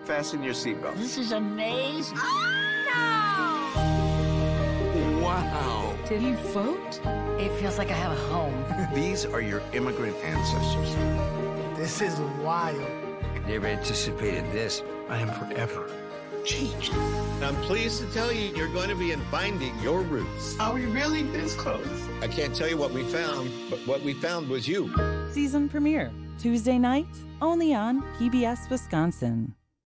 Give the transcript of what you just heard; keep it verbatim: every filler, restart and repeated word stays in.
fasten your seatbelt. This is amazing. Wow. Did you vote? It feels like I have a home. These are your immigrant ancestors. This is wild. Never anticipated this. I am forever changed. I'm pleased to tell you you're going to be finding your roots. Are we really this close? I can't tell you what we found, but what we found was you. Season premiere, Tuesday night, only on P B S Wisconsin.